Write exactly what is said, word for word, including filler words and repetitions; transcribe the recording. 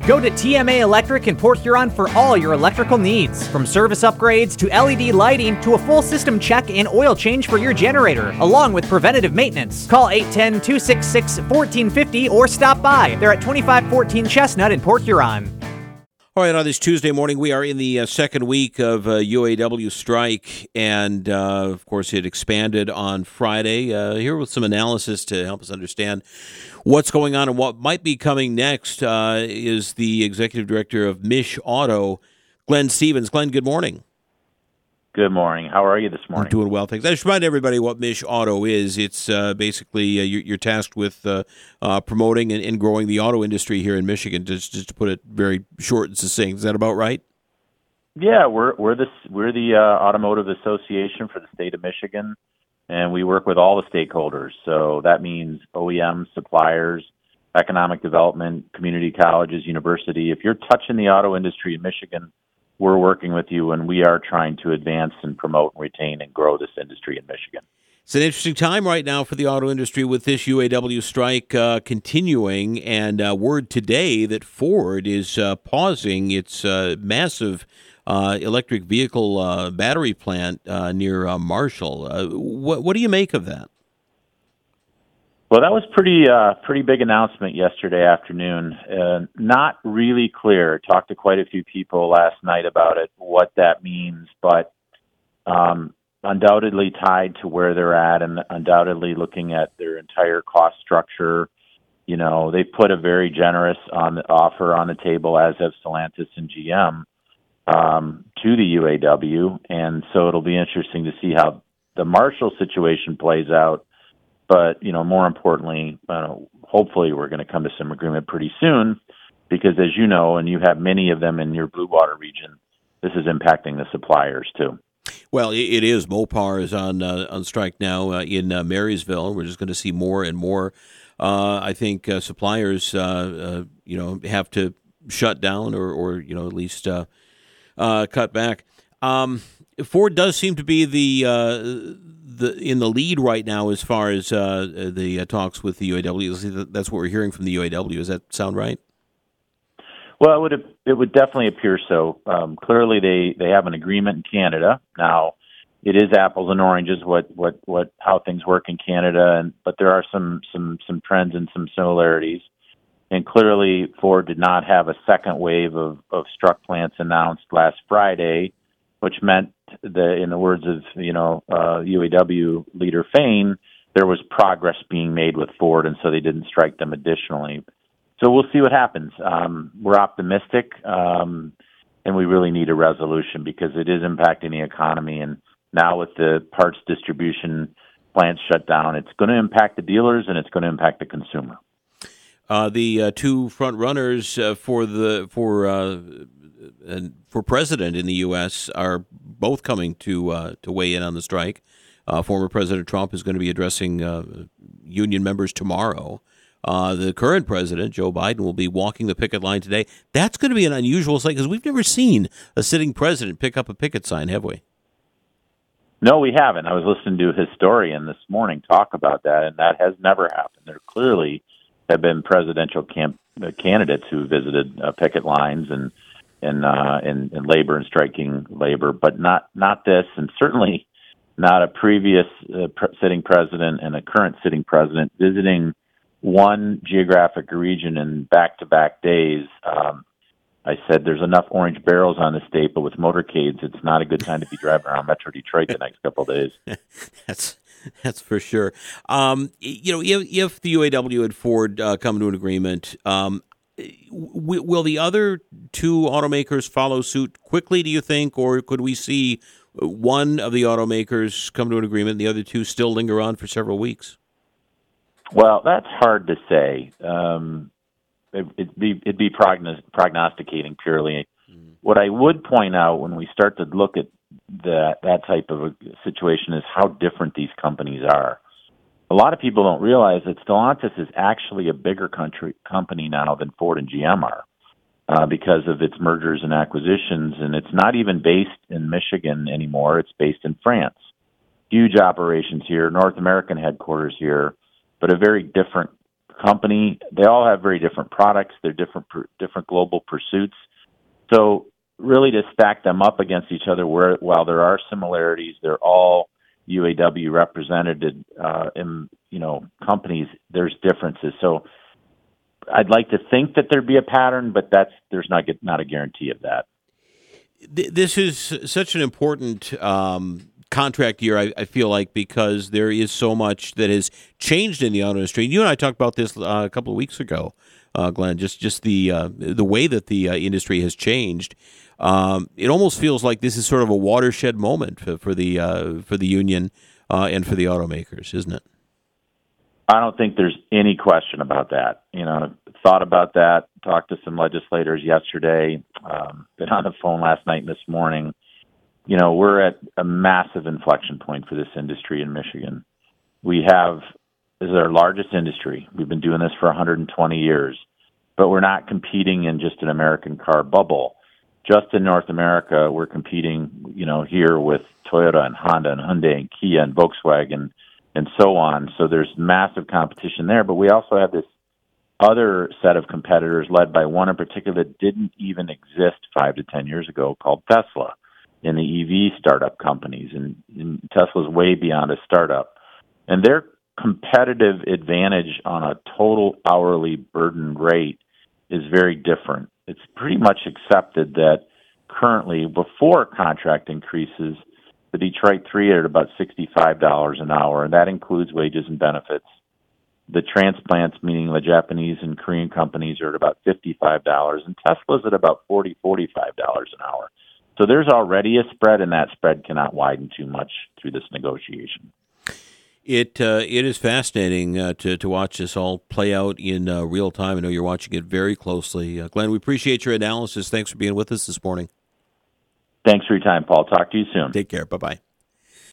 Go to T M A Electric in Port Huron for all your electrical needs. From service upgrades to L E D lighting to a full system check and oil change for your generator, along with preventative maintenance. Call eight one zero, two six six, one four five zero or stop by. They're at twenty-five fourteen Chestnut in Port Huron. All right, on this Tuesday morning, we are in the uh, second week of uh, U A W strike, and uh, of course it expanded on Friday. Uh, here with some analysis to help us understand what's going on and what might be coming next uh, is the Executive Director of Mish Auto, Glenn Stevens. Glenn, good morning. Good morning. How are you this morning? I'm doing well, thanks. I should remind everybody what Mish Auto is. It's uh, basically uh, you're, you're tasked with uh, uh, promoting and, and growing the auto industry here in Michigan. Just, just to put it very short and succinct, is that about right? Yeah, we're we're the we're the uh, Automotive Association for the state of Michigan, and we work with all the stakeholders. So that means O E Ms, suppliers, economic development, community colleges, university. If you're touching the auto industry in Michigan, we're working with you, and we are trying to advance and promote and retain and grow this industry in Michigan. It's an interesting time right now for the auto industry with this U A W strike uh, continuing, and uh, word today that Ford is uh, pausing its uh, massive uh, electric vehicle uh, battery plant uh, near uh, Marshall. Uh, what, what do you make of that? Well, that was pretty uh, pretty big announcement yesterday afternoon. Uh, not really clear. Talked to quite a few people last night about it, what that means, but um, undoubtedly tied to where they're at, and undoubtedly looking at their entire cost structure. You know, they put a very generous on the offer on the table, as have Stellantis and G M, um, to the U A W, and so it'll be interesting to see how the Marshall situation plays out. But, you know, more importantly, uh, hopefully we're going to come to some agreement pretty soon because, as you know, and you have many of them in your Blue Water region, this is impacting the suppliers, too. Well, it is. Mopar is on uh, on strike now uh, in uh, Marysville. We're just going to see more and more. Uh, I think uh, suppliers, uh, uh, you know, have to shut down or, or you know, at least uh, uh, cut back. Um, Ford does seem to be the uh, the in the lead right now as far as uh, the uh, talks with the U A W. That's what we're hearing from the U A W. Does that sound right? Well, it would it would definitely appear so. Um, clearly, they, they have an agreement in Canada now. It is apples and oranges what, what, what how things work in Canada, and but there are some some some trends and some similarities. And clearly, Ford did not have a second wave of, of struck plants announced last Friday, which meant that, in the words of you know uh, U A W leader Fain, there was progress being made with Ford, and so they didn't strike them additionally. So we'll see what happens. Um, we're optimistic, um, and we really need a resolution because it is impacting the economy. And now with the parts distribution plants shut down, it's going to impact the dealers and it's going to impact the consumer. Uh, the uh, two front runners uh, for the for uh, for president in the U S are both coming to uh, to weigh in on the strike. Uh, former President Trump is going to be addressing uh, union members tomorrow. Uh, the current president, Joe Biden, will be walking the picket line today. That's going to be an unusual sight because we've never seen a sitting president pick up a picket sign, have we? No, we haven't. I was listening to a historian this morning talk about that, and that has never happened. There clearly have been presidential camp, uh, candidates who visited uh, picket lines and and, uh, and and labor and striking labor, but not not this, and certainly not a previous uh, pre- sitting president and a current sitting president visiting one geographic region in back-to-back days. Um, I said there's enough orange barrels on the state, but with motorcades, it's not a good time to be driving around Metro Detroit the next couple of days. That's that's for sure. Um, you know, if, if the U A W and Ford uh, come to an agreement, um, w- will the other two automakers follow suit quickly, do you think, or could we see one of the automakers come to an agreement and the other two still linger on for several weeks? Well, that's hard to say. Um, it, it'd be, it'd be prognos- prognosticating purely. Mm. What I would point out when we start to look at that that type of a situation is how different these companies are. A lot of people don't realize that Stellantis is actually a bigger country company now than Ford and G M are uh, because of its mergers and acquisitions, and it's not even based in Michigan anymore. It's based in France. Huge operations here, North American headquarters here, but a very different company. They all have very different products. They're different, different global pursuits. So really to stack them up against each other, where while there are similarities, they're all U A W represented uh, in, you know, companies, there's differences. So I'd like to think that there'd be a pattern, but that's there's not not a guarantee of that. This is such an important um, contract year, I, I feel like, because there is so much that has changed in the auto industry. You and I talked about this uh, a couple of weeks ago, uh, Glenn, just just the uh, the way that the uh, industry has changed. Um, it almost feels like this is sort of a watershed moment for, for the uh, for the union uh, and for the automakers, isn't it? I don't think there's any question about that. You know, thought about that, talked to some legislators yesterday, um, been on the phone last night and this morning. You know, we're at a massive inflection point for this industry in Michigan. We have, this is our largest industry. We've been doing this for one hundred twenty years, but we're not competing in just an American car bubble. Just in North America, we're competing, you know, here with Toyota and Honda and Hyundai and Kia and Volkswagen and so on. So there's massive competition there, but we also have this other set of competitors led by one in particular that didn't even exist five to ten years ago called Tesla in the E V startup companies. And, and Tesla's way beyond a startup. And their competitive advantage on a total hourly burden rate is very different. It's pretty much accepted that currently, before contract increases, the Detroit three are at about sixty-five dollars an hour, and that includes wages and benefits. The transplants, meaning the Japanese and Korean companies, are at about fifty-five dollars, and Tesla's at about forty dollars, forty-five dollars an hour. So there's already a spread, and that spread cannot widen too much through this negotiation. It uh, it is fascinating uh, to to watch this all play out in uh, real time. I know you're watching it very closely. Uh, Glenn, we appreciate your analysis. Thanks for being with us this morning. Thanks for your time, Paul. Talk to you soon. Take care. Bye-bye.